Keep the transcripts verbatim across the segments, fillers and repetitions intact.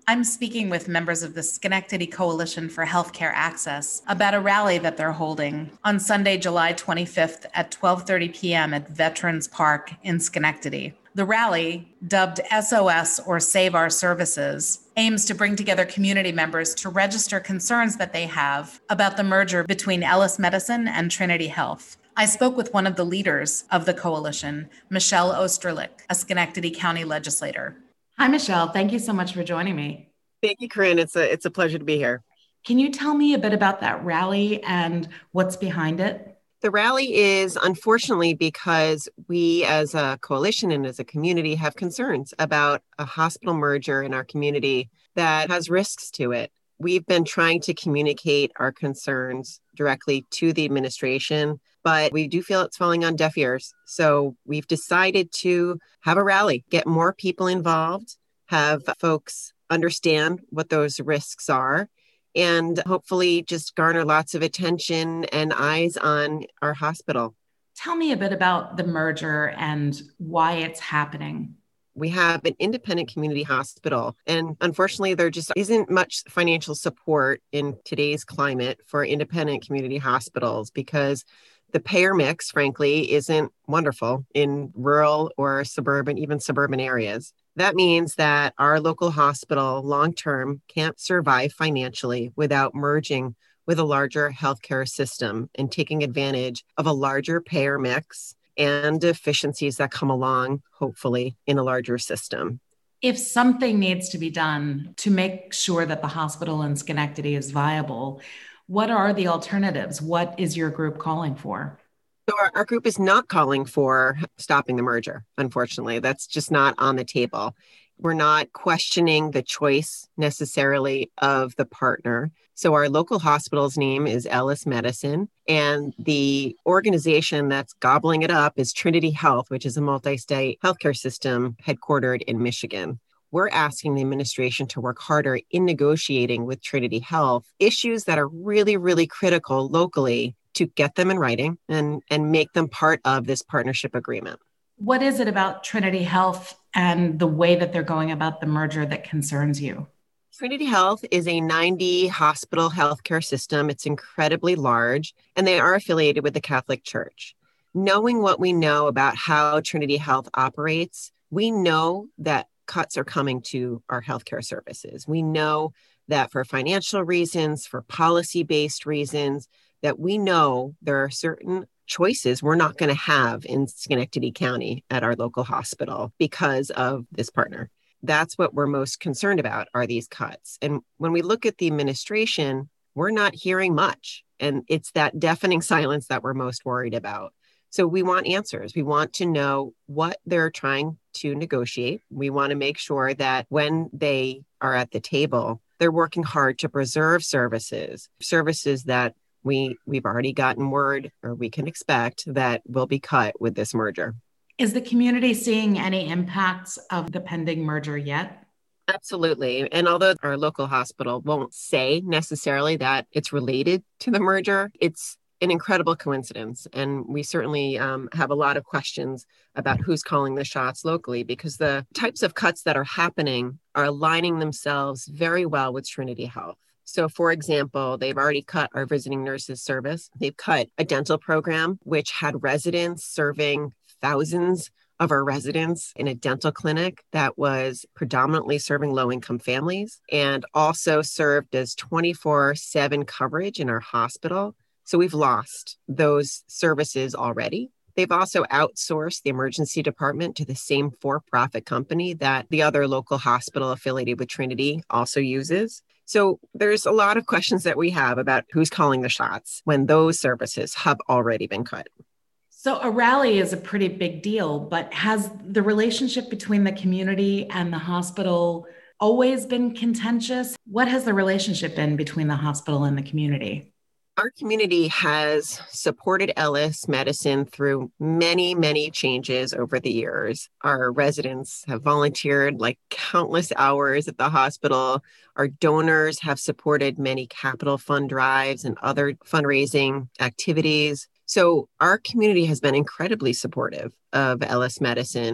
I'm speaking with members of the Schenectady Coalition for Healthcare Access about a rally that they're holding on Sunday, July twenty-fifth at twelve thirty p.m. at Veterans Park in Schenectady. The rally, dubbed S O S or Save Our Services, aims to bring together community members to register concerns that they have about the merger between Ellis Medicine and Trinity Health. I spoke with one of the leaders of the coalition, Michelle Osterlich, a Schenectady County legislator. Hi, Michelle. Thank you so much for joining me. Thank you, Corinne. It's a, it's a pleasure to be here. Can you tell me a bit about that rally and what's behind it? The rally is unfortunately because we as a coalition and as a community have concerns about a hospital merger in our community that has risks to it. We've been trying to communicate our concerns directly to the administration, but we do feel it's falling on deaf ears. So we've decided to have a rally, get more people involved, have folks understand what those risks are, and hopefully just garner lots of attention and eyes on our hospital. Tell me a bit about the merger and why it's happening. We have an independent community hospital, and unfortunately, there just isn't much financial support in today's climate for independent community hospitals because the payer mix, frankly, isn't wonderful in rural or suburban, even suburban areas. That means that our local hospital long-term can't survive financially without merging with a larger healthcare system and taking advantage of a larger payer mix and efficiencies that come along, hopefully, in a larger system. If something needs to be done to make sure that the hospital in Schenectady is viable, what are the alternatives? What is your group calling for? So our, our group is not calling for stopping the merger, unfortunately. That's just not on the table. We're not questioning the choice necessarily of the partner. So our local hospital's name is Ellis Medicine, and the organization that's gobbling it up is Trinity Health, which is a multi-state healthcare system headquartered in Michigan. We're asking the administration to work harder in negotiating with Trinity Health issues that are really, really critical locally to get them in writing and, and make them part of this partnership agreement. What is it about Trinity Health and the way that they're going about the merger that concerns you? Trinity Health is a ninety hospital healthcare system. It's incredibly large, and they are affiliated with the Catholic Church. Knowing what we know about how Trinity Health operates, we know that cuts are coming to our healthcare services. We know that for financial reasons, for policy-based reasons, that we know there are certain choices we're not going to have in Schenectady County at our local hospital because of this partner. That's what we're most concerned about, are these cuts. And when we look at the administration, we're not hearing much. And it's that deafening silence that we're most worried about. So we want answers. We want to know what they're trying to negotiate. We want to make sure that when they are at the table, they're working hard to preserve services, services that we, we've already gotten word or we can expect that will be cut with this merger. Is the community seeing any impacts of the pending merger yet? Absolutely. And although our local hospital won't say necessarily that it's related to the merger, it's an incredible coincidence. And we certainly um, have a lot of questions about who's calling the shots locally because the types of cuts that are happening are aligning themselves very well with Trinity Health. So, for example, they've already cut our visiting nurses service. They've cut a dental program, which had residents serving thousands of our residents in a dental clinic that was predominantly serving low-income families and also served as twenty-four seven coverage in our hospital. So we've lost those services already. They've also outsourced the emergency department to the same for-profit company that the other local hospital affiliated with Trinity also uses. So there's a lot of questions that we have about who's calling the shots when those services have already been cut. So a rally is a pretty big deal, but has the relationship between the community and the hospital always been contentious? What has the relationship been between the hospital and the community? Our community has supported Ellis Medicine through many, many changes over the years. Our residents have volunteered like countless hours at the hospital. Our donors have supported many capital fund drives and other fundraising activities. So our community has been incredibly supportive of Ellis Medicine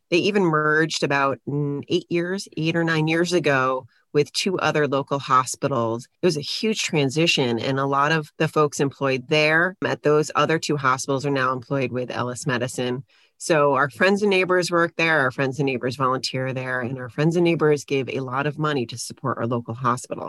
They even merged about mm, eight years, eight or nine years ago with two other local hospitals. It was a huge transition, and a lot of the folks employed there at those other two hospitals are now employed with Ellis Medicine. So our friends and neighbors work there, our friends and neighbors volunteer there, and our friends and neighbors give a lot of money to support our local hospital.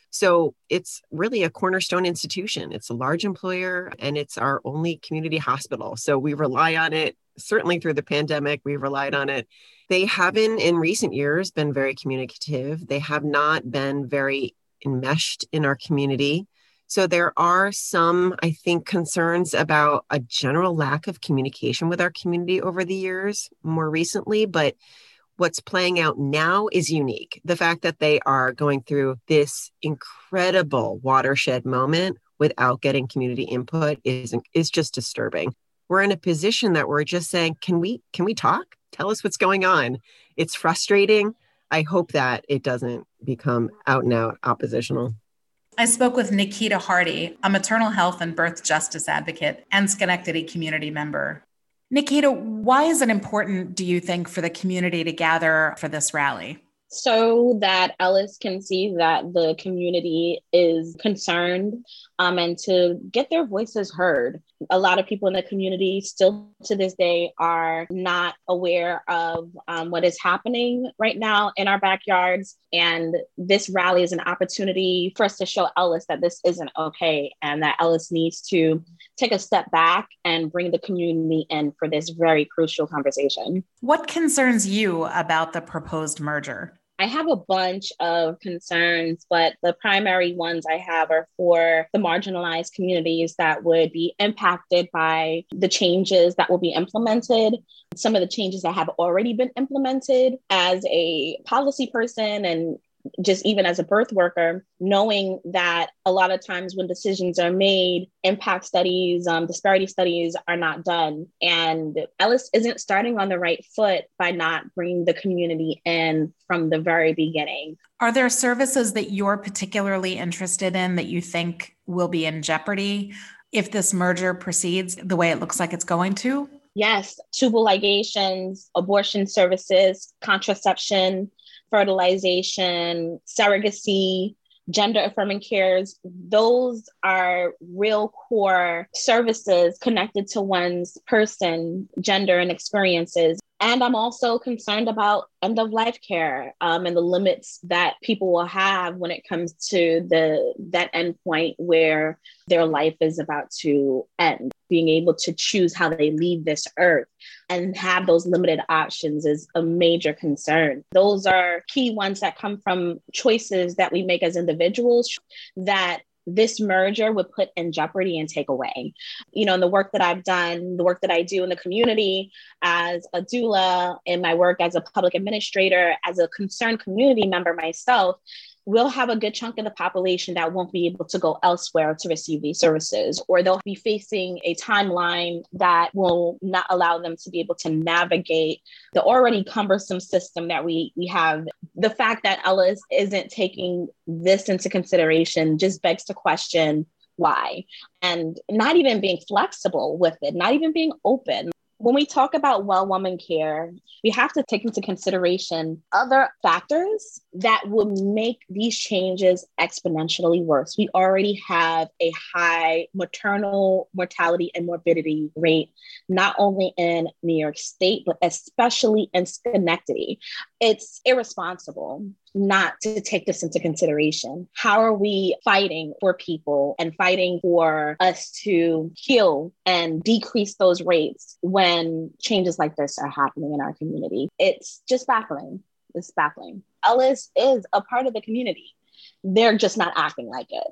So it's really a cornerstone institution. It's a large employer, and it's our only community hospital. So we rely on it, certainly through the pandemic, we relied on it. They haven't in recent years been very communicative. They have not been very enmeshed in our community. So there are some, I think, concerns about a general lack of communication with our community over the years, more recently, but what's playing out now is unique. The fact that they are going through this incredible watershed moment without getting community input is, is just disturbing. We're in a position that we're just saying, can we, can we talk? Tell us what's going on. It's frustrating. I hope that it doesn't become out and out oppositional. I spoke with Nikita Hardy, a maternal health and birth justice advocate and Schenectady community member. Nikita, why is it important, do you think, for the community to gather for this rally? So that Ellis can see that the community is concerned um, and to get their voices heard. A lot of people in the community still to this day are not aware of um, what is happening right now in our backyards. And this rally is an opportunity for us to show Ellis that this isn't okay and that Ellis needs to take a step back and bring the community in for this very crucial conversation. What concerns you about the proposed merger? I have a bunch of concerns, but the primary ones I have are for the marginalized communities that would be impacted by the changes that will be implemented. Some of the changes that have already been implemented. As a policy person and just even as a birth worker, knowing that a lot of times when decisions are made, impact studies, um, disparity studies are not done. And Ellis isn't starting on the right foot by not bringing the community in from the very beginning. Are there services that you're particularly interested in that you think will be in jeopardy if this merger proceeds the way it looks like it's going to? Yes, tubal ligations, abortion services, contraception, fertilization, surrogacy, gender affirming cares. Those are real core services connected to one's person, gender, and experiences. And I'm also concerned about end of life care um, and the limits that people will have when it comes to the that end point where their life is about to end. Being able to choose how they leave this earth and have those limited options is a major concern. Those are key ones that come from choices that we make as individuals that this merger would put in jeopardy and take away. You know, in the work that I've done, the work that I do in the community as a doula, in my work as a public administrator, as a concerned community member myself, we'll have a good chunk of the population that won't be able to go elsewhere to receive these services, or they'll be facing a timeline that will not allow them to be able to navigate the already cumbersome system that we, we have. The fact that Ellis isn't taking this into consideration just begs to question why, and not even being flexible with it, not even being open. When we talk about well woman care, we have to take into consideration other factors that would make these changes exponentially worse. We already have a high maternal mortality and morbidity rate, not only in New York State, but especially in Schenectady. It's irresponsible not to take this into consideration. How are we fighting for people and fighting for us to heal and decrease those rates when changes like this are happening in our community? It's just baffling. It's baffling. Ellis is a part of the community. They're just not acting like it.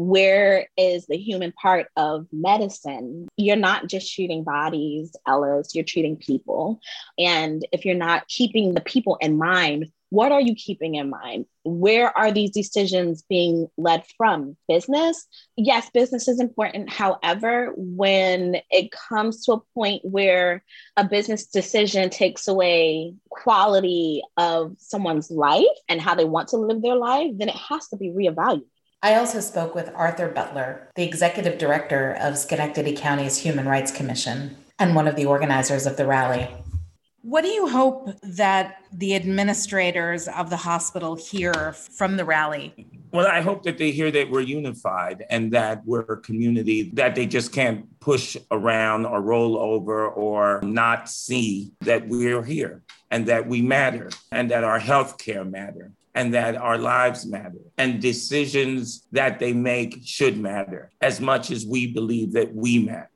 Where is the human part of medicine? You're not just treating bodies, Ellis, you're treating people. And if you're not keeping the people in mind, what are you keeping in mind? Where are these decisions being led from? Business? Yes, business is important. However, when it comes to a point where a business decision takes away quality of someone's life and how they want to live their life, then it has to be reevaluated. I also spoke with Arthur Butler, the executive director of Schenectady County's Human Rights Commission and one of the organizers of the rally. What do you hope that the administrators of the hospital hear from the rally? Well, I hope that they hear that we're unified and that we're a community, that they just can't push around or roll over or not see that we're here and that we matter and that our healthcare matter and that our lives matter and decisions that they make should matter as much as we believe that we matter.